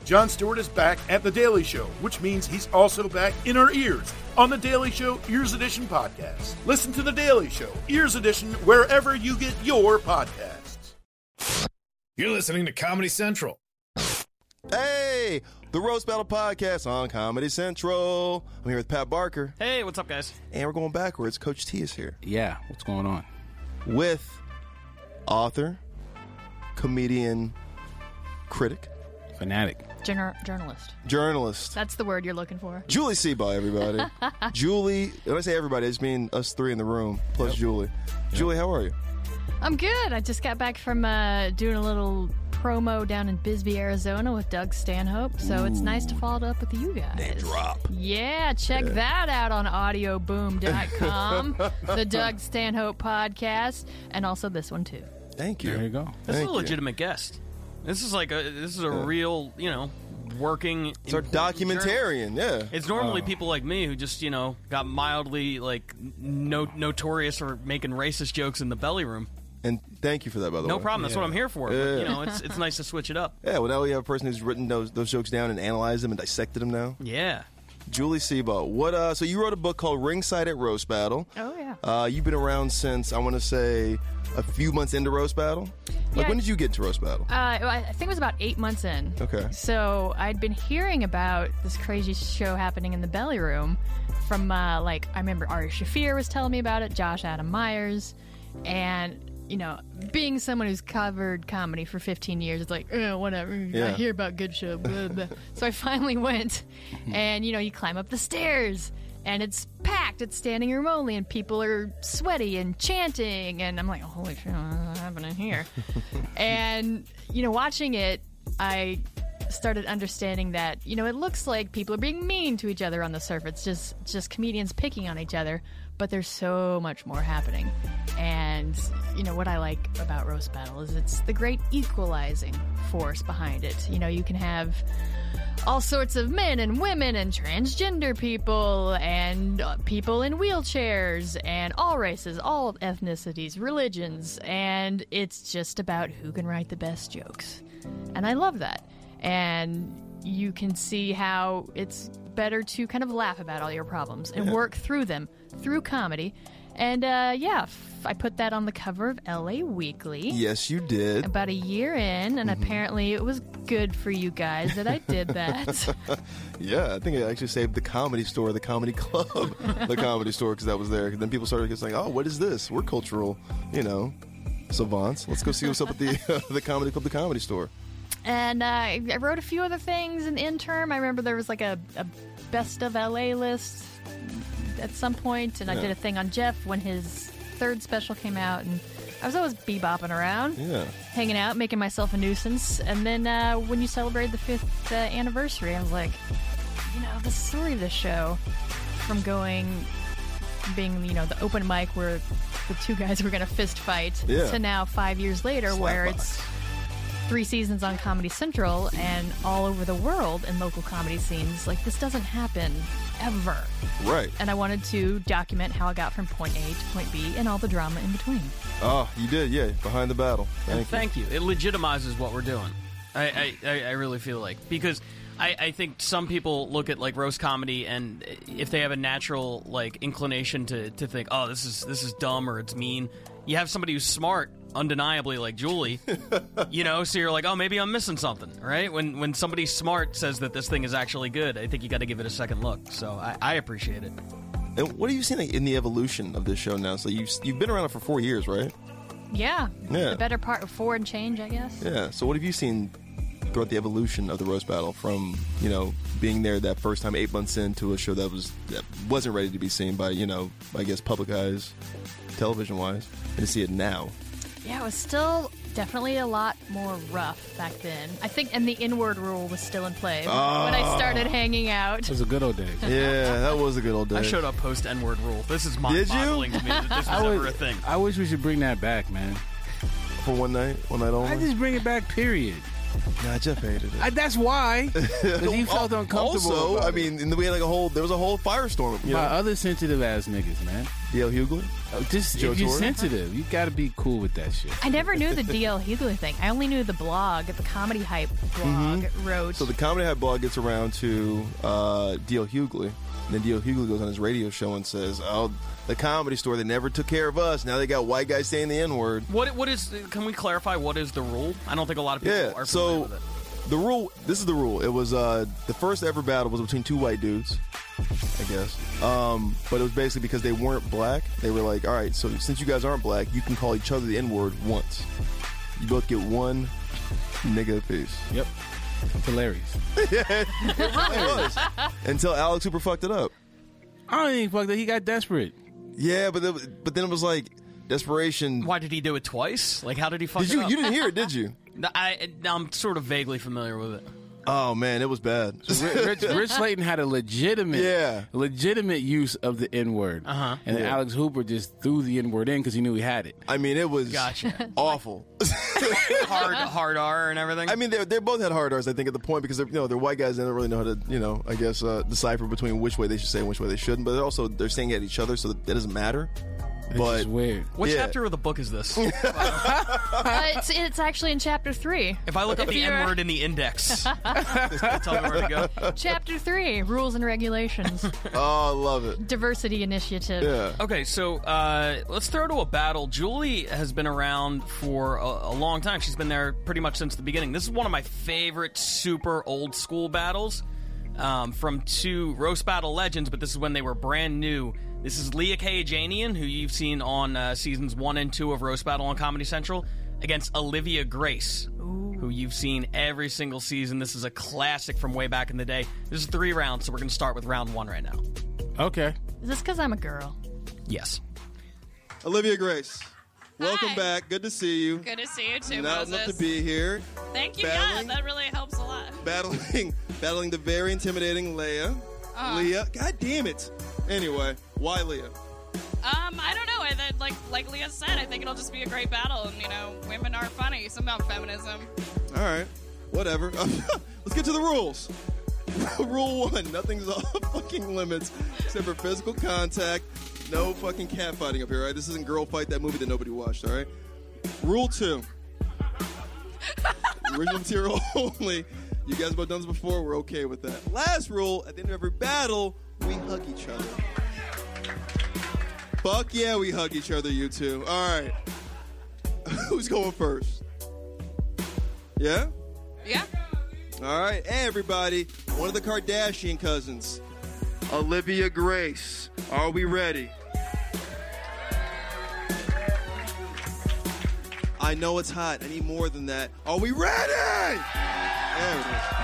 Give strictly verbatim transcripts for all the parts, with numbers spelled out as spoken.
Jon Stewart is back at The Daily Show, which means he's also back in our ears on The Daily Show Ears Edition podcast. Listen to The Daily Show Ears Edition wherever you get your podcasts. You're listening to Comedy Central. Hey, the Roast Battle Podcast on Comedy Central. I'm here with Pat Barker. Hey, what's up, guys? And we're going backwards. Coach T is here. Yeah, what's going on? With author, comedian, critic, fanatic, Journal- journalist. Journalist. That's the word you're looking for. Julie Seabaugh, everybody. Julie, when I say everybody, I just mean us three in the room, plus yep. Julie. Yep. Julie, how are you? I'm good. I just got back from uh, doing a little promo down in Bisbee, Arizona with Doug Stanhope, so Ooh. It's nice to follow up with you guys. Name drop. Yeah, check yeah. that out on audio boom dot com, the Doug Stanhope podcast, and also this one, too. Thank you. There you go. This Thank is a legitimate you. guest. This is like a this is a yeah. real, you know, working. It's our documentarian, journal. yeah. It's normally oh. people like me who just, you know, got mildly like no, notorious for making racist jokes in the belly room. And thank you for that, by the no way. No problem. That's yeah. what I'm here for. Yeah. But, you know, it's it's nice to switch it up. Yeah. Well, now we have a person who's written those those jokes down and analyzed them and dissected them now. Yeah. Julie Seabaugh. What? Uh, so you wrote a book called Ringside at Roast Battle. Oh yeah. Uh, you've been around since I want to say a few months into Roast Battle. Like yeah. when did you get to Roast Battle? Uh, I think it was about eight months in. Okay. So I'd been hearing about this crazy show happening in the belly room from uh, like I remember Ari Shaffir was telling me about it, Josh Adam Myers, and. You know, being someone who's covered comedy for fifteen years, it's like, oh, whatever. Yeah. I hear about good show. Blah, blah. So I finally went, and, you know, you climb up the stairs, and it's packed. It's standing room only, and people are sweaty and chanting, and I'm like, oh, holy shit, what's happening here? And, you know, watching it, I started understanding that, you know, it looks like people are being mean to each other on the surface. It's just, just comedians picking on each other. But there's so much more happening. And, you know, what I like about Roast Battle is it's the great equalizing force behind it. You know, you can have all sorts of men and women and transgender people and uh, people in wheelchairs and all races, all ethnicities, religions. And it's just about who can write the best jokes. And I love that. And you can see how it's better to kind of laugh about all your problems and yeah. work through them through comedy. And uh, yeah, f- I put that on the cover of L A Weekly. Yes, you did. About a year in, and mm-hmm. apparently it was good for you guys that I did that. Yeah, I think it actually saved the Comedy Store, the Comedy Club, the Comedy Store, because that was there. Then people started saying, oh, what is this? We're cultural, you know, savants. Let's go see what's up at the, uh, the Comedy Club, the Comedy Store. And uh, I wrote a few other things in the interim. I remember there was like a, a best of L A list at some point, and yeah. I did a thing on Jeff when his third special came out, and I was always bebopping around, yeah. hanging out, making myself a nuisance. And then uh, when you celebrated the fifth uh, anniversary, I was like, you know, the story of this show, from going, being, you know, the open mic where the two guys were going to fist fight, yeah. to now five years later Slap where box. It's three seasons on Comedy Central and all over the world in local comedy scenes. Like, this doesn't happen ever. Right. And I wanted to document how I got from point A to point B and all the drama in between. Oh, you did, yeah. Behind the battle. Thank you. Thank you. It legitimizes what we're doing. I, I, I really feel like. Because I, I think some people look at, like, roast comedy, and if they have a natural, like, inclination to, to think, oh, this is this is dumb or it's mean, you have somebody who's smart, undeniably, like Julie, you know, so you're like, oh, maybe I'm missing something, right? When when somebody smart says that this thing is actually good, I think you got to give it a second look. So I, I appreciate it. And what have you seen like, in the evolution of this show now? So you've, you've been around for four years, right? Yeah. Yeah. The better part of four and change, I guess. Yeah. So what have you seen throughout the evolution of the Roast Battle from, you know, being there that first time eight months into a show that was that wasn't ready to be seen by, you know, I guess public eyes, television-wise, and to see it now? Yeah, it was still definitely a lot more rough back then. I think, and the inward rule was still in play oh. when I started hanging out. It was a good old days. Yeah, that was a good old day. I showed up post N-word rule. This is mind-boggling to me that this was I ever would, a thing. I wish we should bring that back, man. For one night, one night only? I just bring it back, period. Nah, Jeff hated it. I, that's why. Because he felt uncomfortable. Also, I mean, in the way like a whole, there was a whole firestorm. You By know? other sensitive ass niggas, man. D L Hughley? Oh, just Joe if you're Torre? sensitive, you got to be cool with that shit. I never knew the D L Hughley thing. I only knew the blog, the Comedy Hype blog wrote. So the Comedy Hype blog gets around to uh, D L Hughley. And then D L Hughley goes on his radio show and says, oh, the Comedy Store, they never took care of us. Now they got white guys saying the N-word. What what is? Can we clarify what is the rule? I don't think a lot of people Yeah, are familiar so with it. the rule, this is the rule. It was, uh, the first ever battle was between two white dudes, I guess. Um, but it was basically because they weren't black. They were like, all right, so since you guys aren't black, you can call each other the N-word once. You both get one nigga apiece. Yep. It's hilarious. It was. Until Alex Hooper fucked it up. I don't even fuck that. He got desperate. Yeah, but then, but then it was like desperation. Why did he do it twice? Like, how did he fuck Did it you? up? You didn't hear it, did you? No, I, I'm sort of vaguely familiar with it. Oh man, it was bad. Rich, Rich, Rich Slayton had a legitimate, Yeah. legitimate use of the N word, Uh-huh. and then Yeah. Alex Hooper just threw the N word in because he knew he had it. I mean, it was Gotcha. awful. hard hard R and everything. I mean, they they both had hard R's. I think at the point because they're you know they're white guys and they don't really know how to you know I guess uh, decipher between which way they should say and which way they shouldn't. But they're also they're saying it at each other, so that, that doesn't matter. It's But just weird. what yeah. chapter of the book is this? Uh, it's, it's actually in chapter three. If I look up the you're- N word in the index, tell me where to go. Chapter three, rules and regulations, Oh, I love it. diversity initiative. Yeah. Okay, so uh, let's throw to a battle. Julie has been around for a, a long time. She's been there pretty much since the beginning. This is one of my favorite super old school battles um, from two roast battle legends, but this is when they were brand new. This is Leah Kajanian, who you've seen on uh, seasons one and two of Roast Battle on Comedy Central, against Olivia Grace, who you've seen every single season. This is a classic from way back in the day. This is three rounds, so we're going to start with round one right now. Okay. Is this because I'm a girl? Yes. Olivia Grace, welcome Hi. back. Good to see you. Good to see you too, Not Moses. enough to be here. Thank you. battling. Yeah, that really helps a lot. Battling, battling the very intimidating Leah. Uh. Leah, God damn it. Anyway, why Leah? Um, I don't know. I that, like like Leah said, I think it'll just be a great battle. And you know, women are funny. Something about feminism. All right, whatever. Let's get to the rules. Rule one: nothing's off fucking limits except for physical contact. No fucking catfighting up here, all right? This isn't Girl Fight, that movie that nobody watched, all right? Rule two: original material only. You guys have both done this before. We're okay with that. Last rule: at the end of every battle, we hug each other. Fuck yeah, we hug each other, you two. All right. Who's going first? Yeah? Yeah. All right. Hey, everybody. One of the Kardashian cousins, Olivia Grace. Are we ready? I know it's hot. I need more than that. Are we ready? There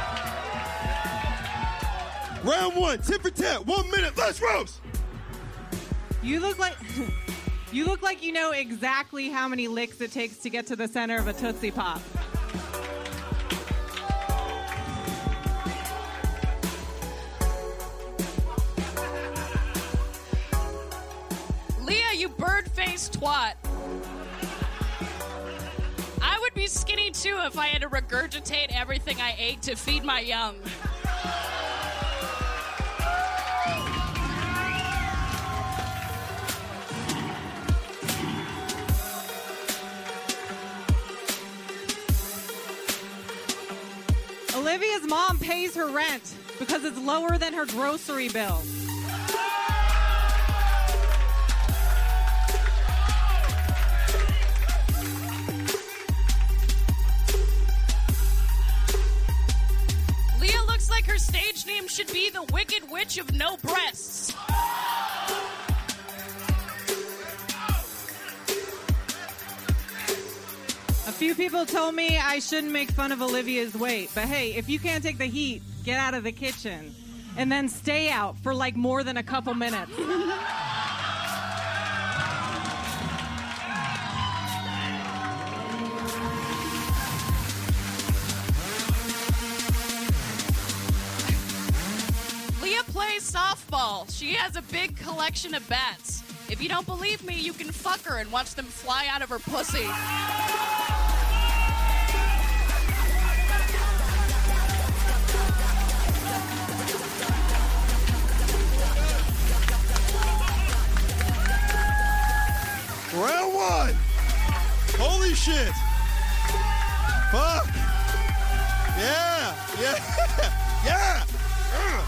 it is. Round one. Tit for tat. One minute. Let's roast. You look like you look like you know exactly how many licks it takes to get to the center of a Tootsie Pop. Leah, you bird-faced twat. I would be skinny too if I had to regurgitate everything I ate to feed my young. Olivia's mom pays her rent because it's lower than her grocery bill. Leah looks like her stage name should be the Wicked Witch of No Breasts. A few people told me I shouldn't make fun of Olivia's weight, but hey, if you can't take the heat, get out of the kitchen and then stay out for like more than a couple minutes. Leah plays softball. She has a big collection of bats. If you don't believe me, you can fuck her and watch them fly out of her pussy. shit. Fuck. Yeah. Yeah. Yeah. Ugh.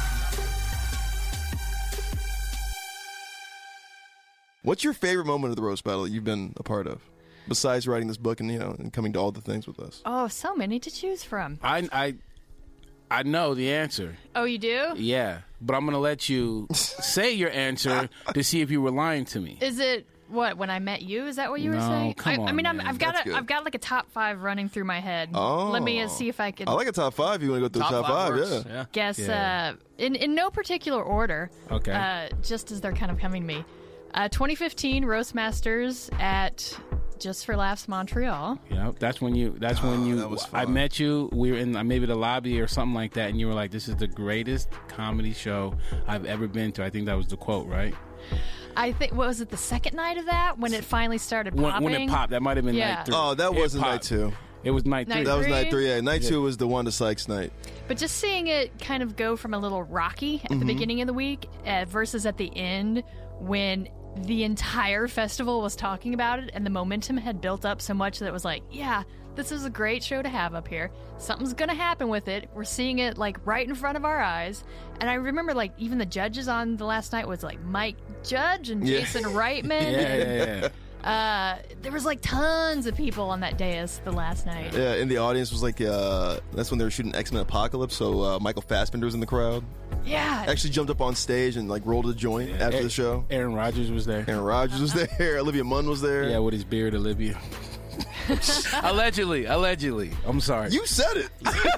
What's your favorite moment of the roast battle that you've been a part of, besides writing this book and you know and coming to all the things with us? Oh, so many to choose from. I I I know the answer. Oh, you do? Yeah, but I'm gonna let you say your answer to see if you were lying to me. Is it what when I met you? Is that what you were No, saying? come I, on, I mean, I'm, man. I've got That's a, good. I've got like a top five running through my head. Oh. Let me uh, see if I can I like a top five. You want to go through Top the top five five? works, Yeah. yeah. guess Yeah. uh, in in no particular order. Okay. Uh, just as they're kind of coming to me. Uh, twenty fifteen Roastmasters at Just for Laughs Montreal. Yeah, that's when you. That's when you. that was I fun. met you. We were in uh, maybe the lobby or something like that, and you were like, "This is the greatest comedy show I've ever been to." I think that was the quote, right? I think what was it the second night of that when it finally started When, popping? when it popped, that might have been Yeah. night three. Oh, that It wasn't night popped. two. It was night, Night three. That was Three? night three. Yeah, night two was the Wanda Sykes night. But just seeing it kind of go from a little rocky at the Mm-hmm. beginning of the week uh, versus at the end when the entire festival was talking about it and the momentum had built up so much that it was like, yeah, this is a great show to have up here. Something's going to happen with it. We're seeing it like right in front of our eyes. And I remember like even the judges on the last night was like Mike Judge and Yeah. Jason Reitman. Yeah, yeah, yeah. Uh, there was like tons of people on that dais the last night. Yeah, in the audience was like, uh, that's when they were shooting X-Men Apocalypse, so uh, Michael Fassbender was in the crowd. Yeah. Actually jumped up on stage and like rolled a joint after the show. Aaron Rodgers was there. Aaron Rodgers was there. Olivia Munn was there. Yeah, with his beard, Olivia. allegedly, allegedly. I'm sorry. You said it.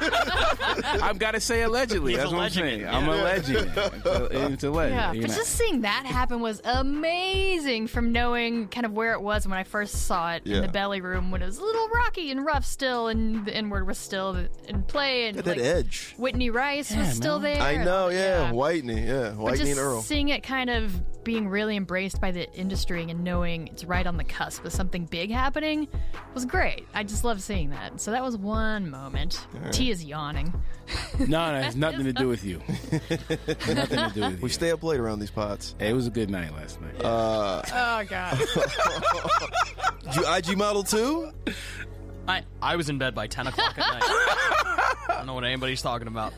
I've got to say allegedly. He's That's what I'm alleging saying. it, I'm yeah. alleging it. It's, it's alleged. Yeah, you but know. just seeing that happen was amazing from knowing kind of where it was when I first saw it Yeah. in the belly room when it was a little rocky and rough still and the N-word was still in play and Got that like, edge. Whitney Rice was Yeah, still man. there. I and know, all- yeah. Whitney, yeah. But Whitney just and Earl. seeing it kind of being really embraced by the industry and knowing it's right on the cusp of something big happening was great. I just love seeing that. So that was one moment. T is yawning. No, no, it has nothing to do with you. nothing to do with you. We stay up late around these pots. Hey, it was a good night last night. Uh, Oh, God. did you I G model too? I, I was in bed by ten o'clock at night. I don't know what anybody's talking about.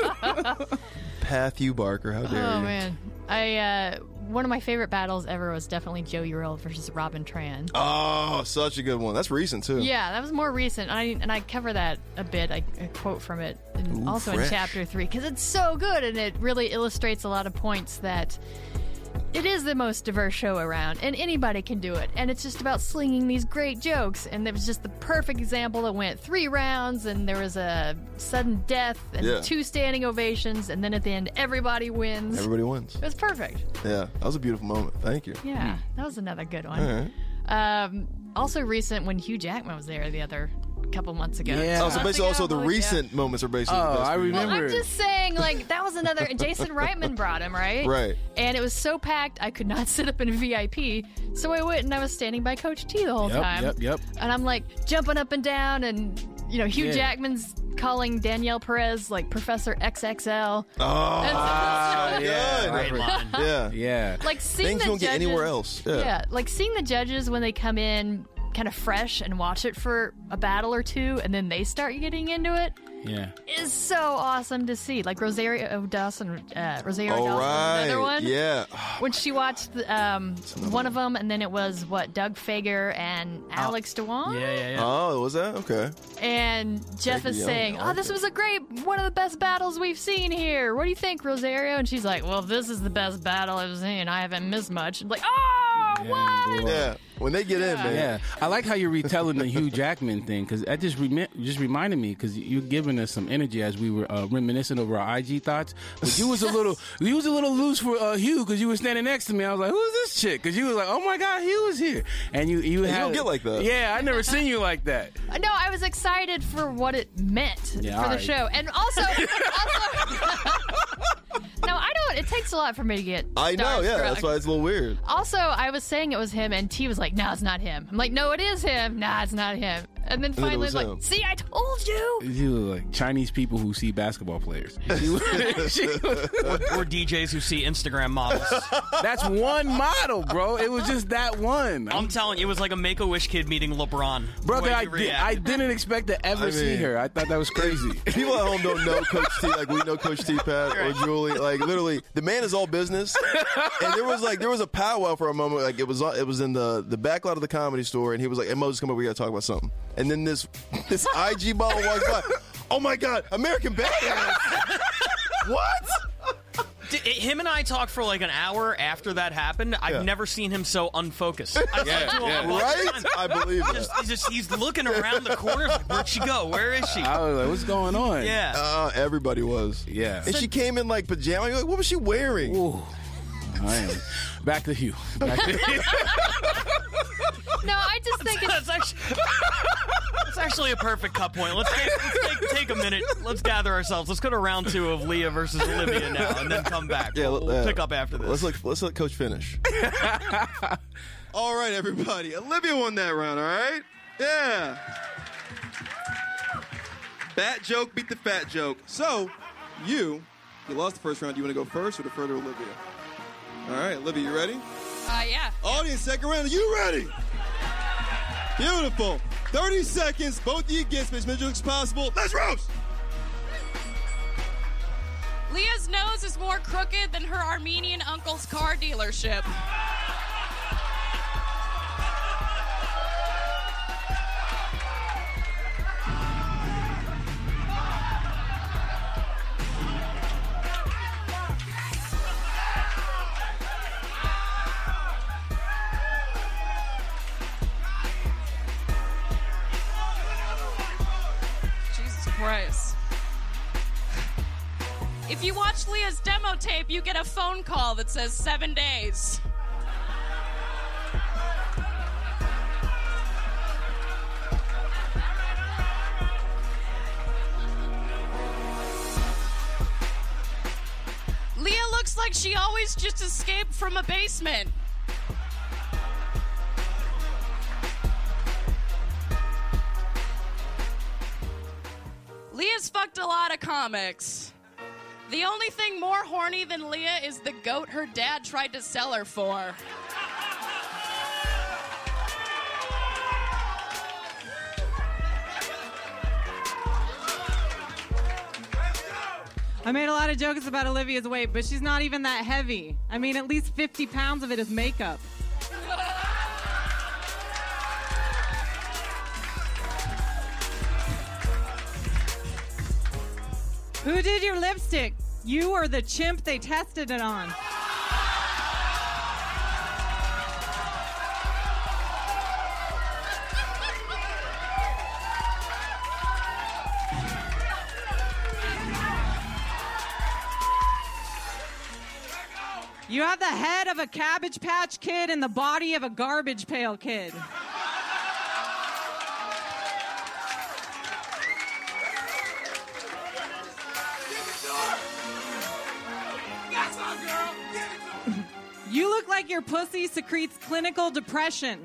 Matthew Barker, how dare Oh you? man, I uh, one of my favorite battles ever was definitely Joey Earl versus Robin Tran. Oh, such a good one. That's recent too. Yeah, that was more recent, and I and I cover that a bit. I, I quote from it, and Ooh, also fresh. in chapter three because it's so good and it really illustrates a lot of points that it is the most diverse show around, and anybody can do it. And it's just about slinging these great jokes. And there was just the perfect example that went three rounds, and there was a sudden death and Yeah. two standing ovations, and then at the end, everybody wins. Everybody wins. It was perfect. Yeah, that was a beautiful moment. Thank you. Yeah, that was another good one. All right. Um, also recent when Hugh Jackman was there the other couple months ago. Yeah. Oh, so Months basically, also ago, the yeah. recent moments are basically. Oh, the best I for you. Well, remember. I'm just saying, like, that was another. Jason Reitman brought him, right? Right. And it was so packed, I could not sit up in V I P. So I went and I was standing by Coach T the whole Yep, time. yep, yep. And I'm like jumping up and down, and, you know, Hugh Yeah. Jackman's calling Danielle Perez, like, Professor X X L. Oh, And so- yeah. Great line. yeah. Yeah. like, seeing Things the you don't get judges- anywhere else. Yeah. Yeah, like seeing the judges when they come in kind of fresh and watch it for a battle or two, and then they start getting into it, Yeah. is so awesome to see. Like Rosario Dawson, uh, Rosario All Dawson was right. another one. Yeah. When she watched um, one of them, and then it was what Doug Fager and Alex Dewan, Yeah, yeah, yeah. Oh, was that okay? and Jeff Thank is you. saying, "Oh, this was a great, one of the best battles we've seen here. What do you think, Rosario?" And she's like, "Well, this is the best battle I've seen. I haven't missed much." I'm like, "Oh, what?" boy. Yeah. When they get in, man. Yeah, I like how you're retelling the Hugh Jackman thing because that just remi- just reminded me because you're giving us some energy as we were uh, reminiscing over our I G thoughts. But you was a little you was a little loose for uh, Hugh because you were standing next to me. I was like, "Who's this chick?" Because you was like, "Oh my God, Hugh is here," and you you Hey, you had don't get like that. Yeah, I never seen you like that. No, I was excited for what it meant Yeah, for the alright. show, and also, also no, I don't. It takes a lot for me to get. I know, yeah. starstruck. That's why it's a little weird. Also, I was saying it was him, and T was like, "No, it's not him." I'm like, "No, it is him." Nah, it's not him. And then then it finally, was like, him. see, I told you. You look like Chinese people who see basketball players. She was- she was- Or, or D Js who see Instagram models. That's one model, bro. It was just that one. I'm telling you, it was like a Make-A-Wish kid meeting LeBron. The Brother, way I, he did, reacted. I didn't expect to ever I see mean- her. I thought that was crazy. People at home don't know Coach T like we know Coach T, Pat or Julie. Like literally, the man is all business. And there was like there was a powwow for a moment. Like it was it was in the the back lot of the Comedy Store, and he was like, "Hey, Moses, come over. We got to talk about something." And then this this I G model walks by. Oh my God, American Badass! What? D- it- him and I talked for like an hour after that happened. I've Yeah. never seen him so unfocused. I Yeah, said to him yeah. a bunch of Right? times, I believe it. Just, he's, just, he's looking around the corner. Like, where'd she go? Where is she? I was like, what's going on? Yeah. Uh, everybody was. Yeah. And she came in like pajamas. You're like, what was she wearing? Ooh. I am. Back to Hugh. Back to Hugh. No, I just think it's. That's actually, that's actually a perfect cut point. Let's, take, let's take, take a minute. Let's gather ourselves. Let's go to round two of Leah versus Olivia now, and then come back. Yeah, we'll uh, pick up after this. Let's let let's let Coach finish. All right, everybody. Olivia won that round. All right. Yeah. Fat joke beat the fat joke. So, you you lost the first round. Do you want to go first or defer to Olivia? All right, Olivia, you ready? Uh, yeah. Audience, second round. Are you ready? Beautiful. thirty seconds. Both of you get as many jokes as possible. Let's roast. Leah's nose is more crooked than her Armenian uncle's car dealership. Jesus Christ. If you watch Leah's demo tape, you get a phone call that says seven days. Leah looks like she always just escaped from a basement. Leah's fucked a lot of comics. The only thing more horny than Leah is the goat her dad tried to sell her for. I made a lot of jokes about Olivia's weight, but she's not even that heavy. I mean, at least fifty pounds of it is makeup. Who did your lipstick? You or the chimp they tested it on? You have the head of a Cabbage Patch Kid and the body of a Garbage Pail Kid. You look like your pussy secretes clinical depression.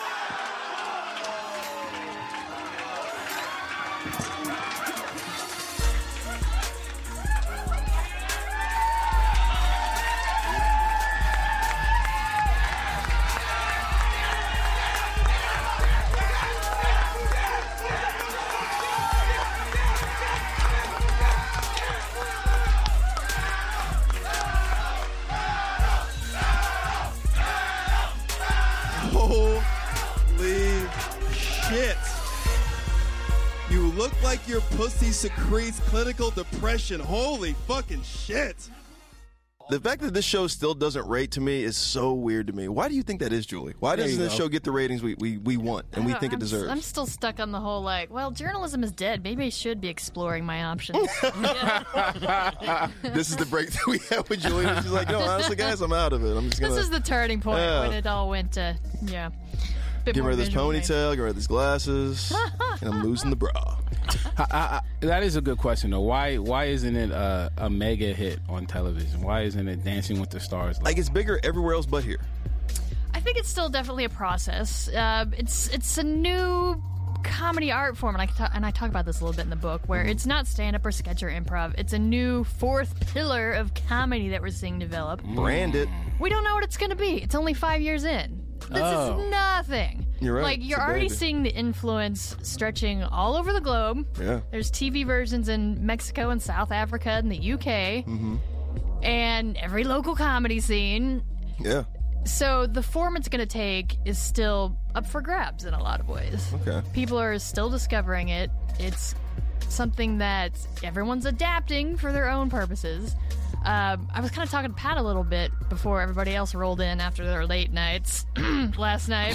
Holy shit. You look like your pussy secretes clinical depression. Holy fucking shit. The fact that this show still doesn't rate to me is so weird to me. Why do you think that is, Julie? Why There doesn't you this go. show get the ratings we, we, we want and we I don't- think it I'm s- deserves? I'm still stuck on the whole, like, well, journalism is dead. Maybe I should be exploring my options. This is the breakthrough we had with Julie. She's like, no, honestly, guys, I'm out of it. I'm just going This is to the turning point Yeah. when it all went to, yeah. Bit get more rid of this visual thing. ponytail, get rid of these glasses, and I'm losing the bra. I, I, that is a good question, though. Why why isn't it a, a mega hit on television? Why isn't it Dancing with the Stars? Like, it's bigger everywhere else but here. I think it's still definitely a process. Uh, it's it's a new comedy art form, and I ta- and I talk about this a little bit in the book, where it's not stand-up or sketch or improv. It's a new fourth pillar of comedy that we're seeing develop. Brand it. We don't know what it's going to be. It's only five years in. This Oh. is nothing. You're right. Like, you're It's a already baby. seeing the influence stretching all over the globe. Yeah. There's T V versions in Mexico and South Africa and the U K. Mm-hmm. And every local comedy scene. Yeah. So the form it's going to take is still up for grabs in a lot of ways. Okay. People are still discovering it. It's something that everyone's adapting for their own purposes. Um, I was kind of talking to Pat a little bit before everybody else rolled in after their late nights last night.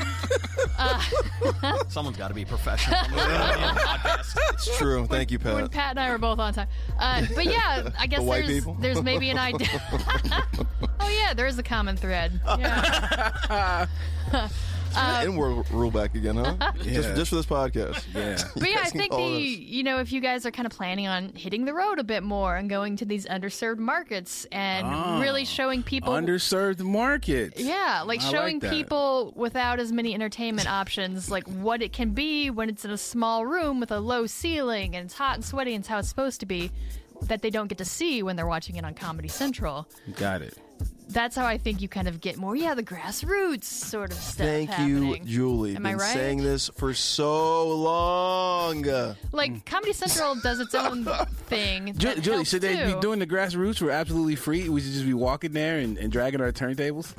Someone's got to be professional. on the podcast. It's true. Thank you, When Pat. Pat and I were both on time. Uh, but yeah, I guess The white there's people? there's maybe an idea. Oh yeah, there is a common thread. Yeah. Uh, N-word rule back again, huh? Just, just for this podcast. Yeah. But yeah, I think the all this. you know if you guys are kind of planning on hitting the road a bit more and going to these underserved markets and Oh. really showing people Underserved markets. yeah, like I like showing that. people without as many entertainment options, like what it can be when it's in a small room with a low ceiling and it's hot and sweaty and it's how it's supposed to be, that they don't get to see when they're watching it on Comedy Central. Got it. That's how I think you kind of get more, yeah, the grassroots sort of stuff. Thank happening. you, Julie. Am Been I right? saying this for so long. Like Comedy Central does its own thing. Ju- that Julie, helps should they too. be doing the grassroots for absolutely free? We should just be walking there and, and dragging our turntables?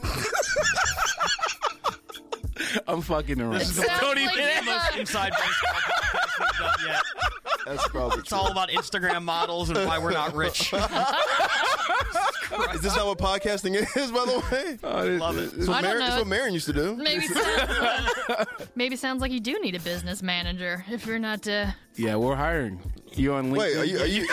I'm fucking around. Sounds Don't like even you, the most uh, inside baseball podcast we've done yet. That's probably It's true. all about Instagram models and why we're not rich. Is this not what podcasting is, by the way? Love it. It's what, I don't Mar- know. it's what Marin used to do. Maybe sounds, maybe sounds like you do need a business manager if you're not. Uh, Yeah, we're hiring. You on LinkedIn? Wait, are you? Are you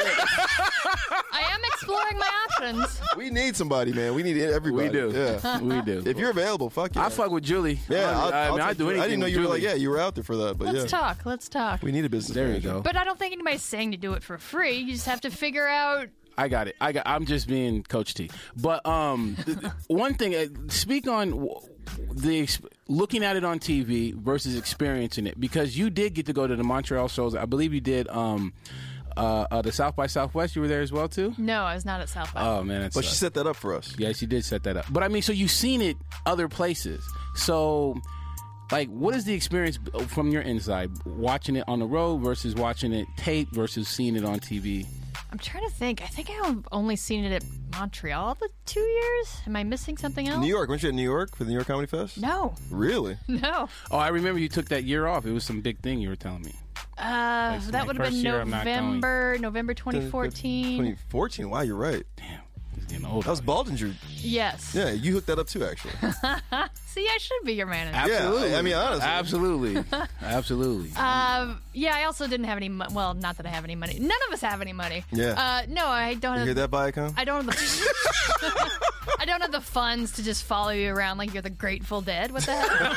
I am exploring my options. we need somebody, man. We need everybody. We do. Yeah. We do. If you're available, fuck yeah. I fuck with Julie. Yeah, I, I'll, I I'll mean, I take do you. anything. I didn't know with you were like, Julie. yeah, you were out there for that, but Let's yeah, talk. Let's talk. we need a business. There you manager. go. But I don't think anybody's saying to do it for free. You just have to figure out. I got it. I got. I'm just being Coach T. But um, th- th- one thing. Uh, speak on w- the ex- looking at it on T V versus experiencing it, because you did get to go to the Montreal shows. I believe you did. Um, uh, uh, the South by Southwest. You were there as well too. No, I was not at South by. Oh man, that's. But she set that up for us. Yeah, she did set that up. But I mean, so you've seen it other places. So, like, what is the experience from your inside watching it on the road versus watching it tape versus seeing it on T V? I'm trying to think. I think I've only seen it at Montreal the two years. Am I missing something else? New York. Weren't you at New York for the New York Comedy Fest? No, Really? no. Oh, I remember you took that year off. It was some big thing you were telling me. Uh, Like, that my would have first been year, I'm not going. November, November twenty fourteen. twenty fourteen. Wow, you're right. Damn, he's getting old. That was Baldinger. Yes. Yeah, you hooked that up too, actually. See, I should be your manager. Absolutely. Yeah, I mean, honestly. Absolutely. Absolutely. Um, yeah, I also didn't have any. Mo- well, not that I have any money. None of us have any money. Yeah. Uh, no, I don't You have. hear that, Viacom? I don't have the. I don't have the funds to just follow you around like you're the Grateful Dead. What the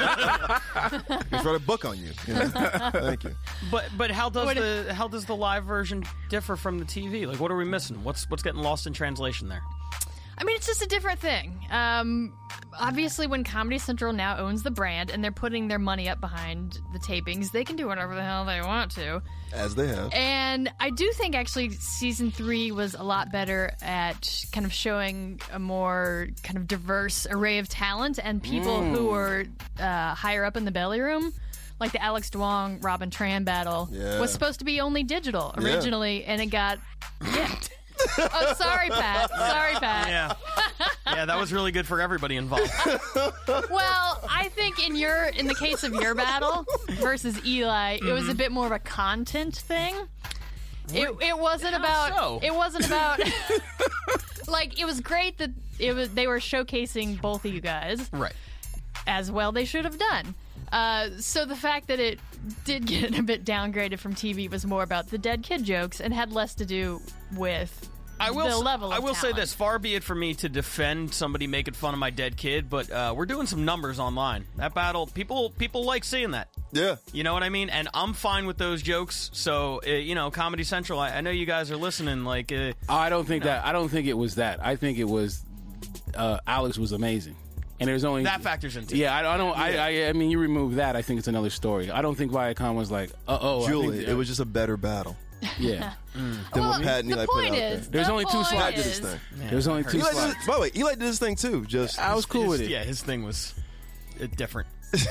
hell? Just write a book on you. you know? Thank you. But but how does What- the how does the live version differ from the T V? Like, what are we missing? What's what's getting lost in translation there? I mean, it's just a different thing. Um, obviously, when Comedy Central now owns the brand and they're putting their money up behind the tapings, they can do whatever the hell they want to. As they have. And I do think actually season three was a lot better at kind of showing a more kind of diverse array of talent and people who were uh, higher up in the belly room. Like the Alex Duong, Robin Tran battle Yeah. was supposed to be only digital Yeah. originally, and it got. Yeah. Oh, sorry, Pat. Sorry, Pat. Yeah, yeah, that was really good for everybody involved. Well, I think in your in the case of your battle versus Eli, it was a bit more of a content thing. It it wasn't How about so? it wasn't about like it was great that it was they were showcasing both of you guys Right. as well they should have done. Uh, so the fact that it did get a bit downgraded from T V was more about the dead kid jokes and had less to do with I will. the s- level. I of will say talent. this: far be it for me to defend somebody making fun of my dead kid, but uh, we're doing some numbers online. That battle, people people like seeing that. Yeah. You know what I mean? And I'm fine with those jokes. So uh, you know, Comedy Central. I, I know you guys are listening. Like, uh, I don't think that. I don't think it was that. I think it was uh, Alex was amazing. And there's only that factors into it. Yeah, I, I don't. I, I I mean, you remove that, I think it's another story. I don't think Viacom was like, uh oh, Julie, think it was just a better battle. Yeah. Than Well, what Pat and the Eli put point out is, there. There's the only two point slots. Pat did is- his thing. There's only two Eli did, slots. his- by the way, Eli did his thing too. Just I was cool with His- it. Yeah, his thing was uh, different.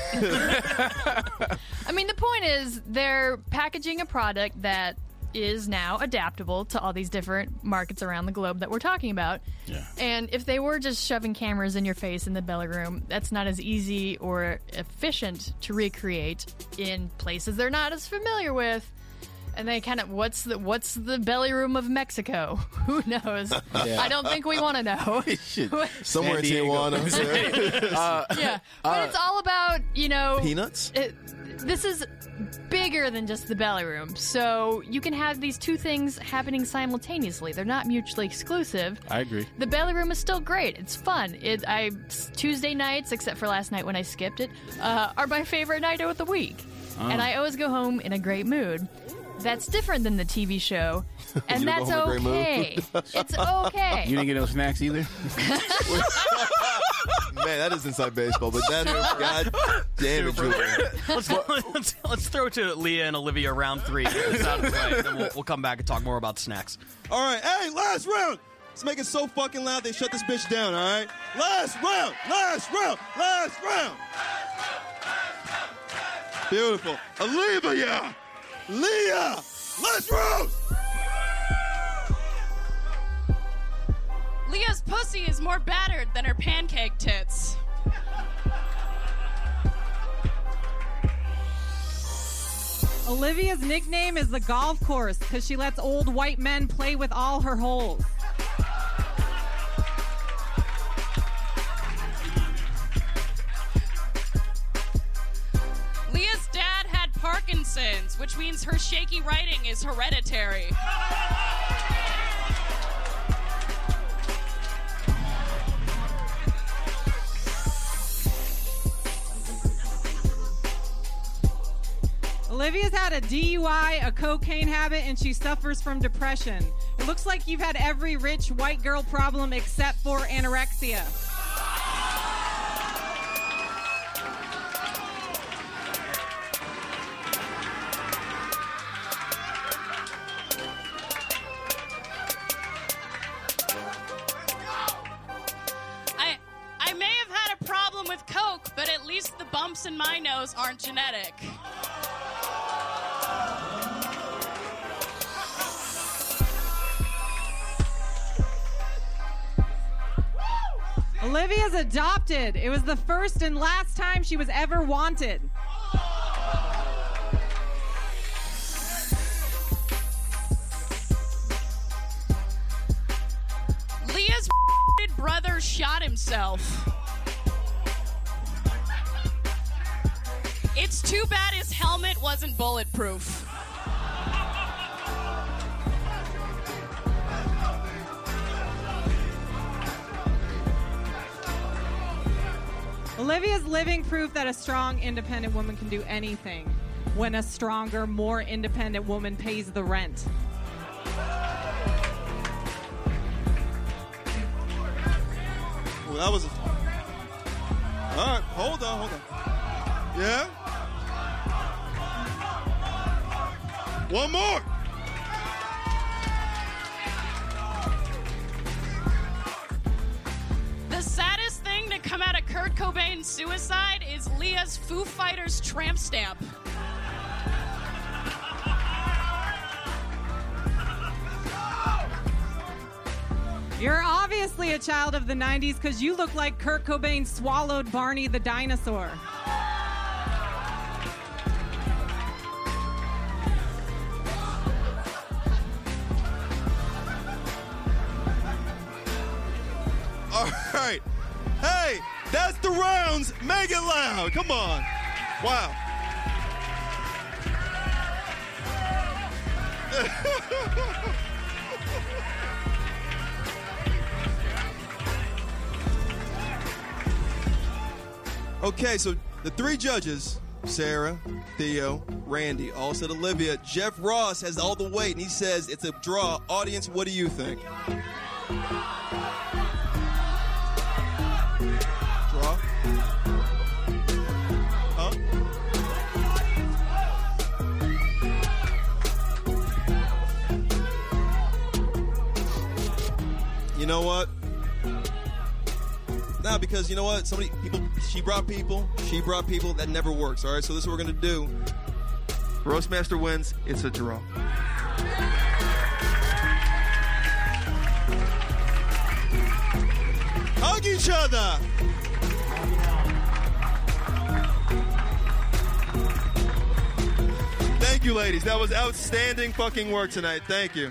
I mean, the point is they're packaging a product that is now adaptable to all these different markets around the globe that we're talking about. Yeah. And if they were just shoving cameras in your face in the belly room, that's not as easy or efficient to recreate in places they're not as familiar with. And they kind of, what's the what's the belly room of Mexico? Who knows? Yeah. I don't think we want to know. somewhere in San Diego. Tijuana. Uh, Yeah, but it's all about, you know, Peanuts? It, this is bigger than just the belly room, so you can have these two things happening simultaneously. They're not mutually exclusive. I agree. The belly room is still great. It's fun. It I Tuesday nights, except for last night when I skipped it, uh, are my favorite night of the week, and I always go home in a great mood. That's different than the T V show, and You go that's home in a great okay. It's okay. You didn't get no snacks either? Man, that is inside baseball, but that God damn it, Julie. let's, let's, let's throw to Leah and Olivia round three. Get this out of the way, then we'll, we'll come back and talk more about snacks. All right, hey, last round. Let's make it so fucking loud they shut this bitch down, all right? Last round, last round, last round. Beautiful. Olivia, Leah, last round. Leah's pussy is more battered than her pancake tits. Olivia's nickname is the golf course because she lets old white men play with all her holes. Leah's dad had Parkinson's, which means her shaky writing is hereditary. Olivia's had a D U I, a cocaine habit, and she suffers from depression. It looks like you've had every rich white girl problem except for anorexia. I I may have had a problem with coke, but at least the bumps in my nose aren't genetic. Olivia's adopted. It was the first and last time she was ever wanted. Leah's brother shot himself. It's too bad his helmet wasn't bulletproof. Olivia's living proof that a strong, independent woman can do anything when a stronger, more independent woman pays the rent. Well, that was. A... All right, hold on, hold on. Yeah? One more. The saddest thing to come out of Kurt Cobain's suicide is Leah's Foo Fighters tramp stamp. You're obviously a child of the nineties because you look like Kurt Cobain swallowed Barney the dinosaur. All right. Hey, that's the rounds. Make it loud. Come on. Wow. Okay, so the three judges, Sarah, Theo, Randy, all said Olivia. Jeff Ross has all the weight, and he says it's a draw. Audience, what do you think? Draw? You know what? Nah, because you know what? Somebody, people, she brought people, she brought people. That never works, all right? So this is what we're going to do. Roastmaster wins. It's a draw. Hug each other. Thank you, ladies. That was outstanding fucking work tonight. Thank you.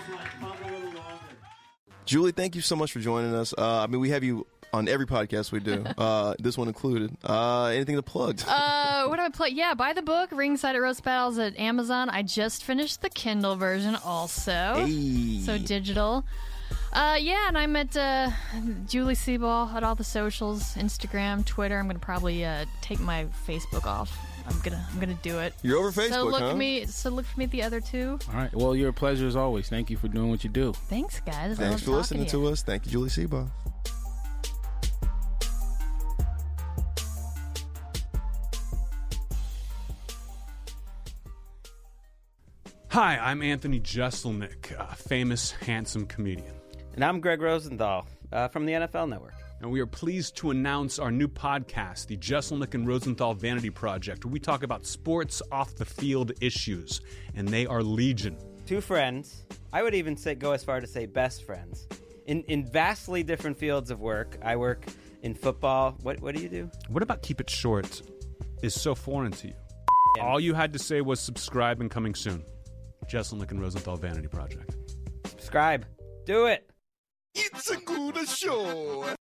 Julie, thank you so much for joining us. Uh, I mean, we have you on every podcast we do, uh, this one included. Uh, anything to plug? Uh, what do I play? Yeah, buy the book, Ringside at Roast Battles at Amazon. I just finished the Kindle version also. Hey. So digital. Uh, yeah, and I'm at uh, Julie Seaball at all the socials, Instagram, Twitter. I'm going to probably uh, take my Facebook off. I'm gonna, I'm gonna do it. You're over Facebook, so look huh? at me. So look for me at the other two. All right. Well, you're a pleasure as always. Thank you for doing what you do. Thanks, guys. Thanks for listening to, to us. Thank you, Julie Seabaugh. Hi, I'm Anthony Jeselnik, a famous, handsome comedian. And I'm Greg Rosenthal uh, from the N F L Network. And we are pleased to announce our new podcast, the Jeselnik and Rosenthal Vanity Project, where we talk about sports off-the-field issues, and they are legion. Two friends, I would even say go as far to say best friends, in in vastly different fields of work. I work in football. What what do you do? What about Keep It Short is so foreign to you? All you had to say was subscribe and coming soon. Jeselnik and Rosenthal Vanity Project. Subscribe. Do it. It's a good show.